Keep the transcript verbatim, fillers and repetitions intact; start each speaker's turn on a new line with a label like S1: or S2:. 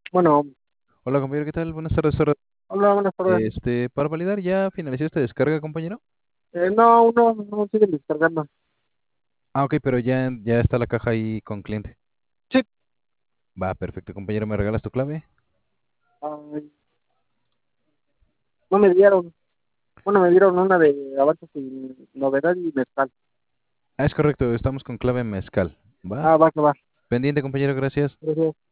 S1: Bueno,
S2: Hola compañero, ¿qué tal? Buenas tardes. ahora-
S1: hola, buenas tardes.
S2: Este, para validar, ¿ya finalizó esta descarga, compañero?
S1: Eh, no, uno no siguen descargando.
S2: Ah, ok, pero ya, ya está la caja ahí con cliente.
S1: Sí,
S2: Va, perfecto, compañero, ¿me regalas tu clave?
S1: ay, no me dieron. Bueno, me dieron una de avances sin novedad y mezcal.
S2: Ah, es correcto, estamos con clave mezcal. Va,
S1: Ah, va, que va.
S2: pendiente, compañero, gracias.
S1: Gracias.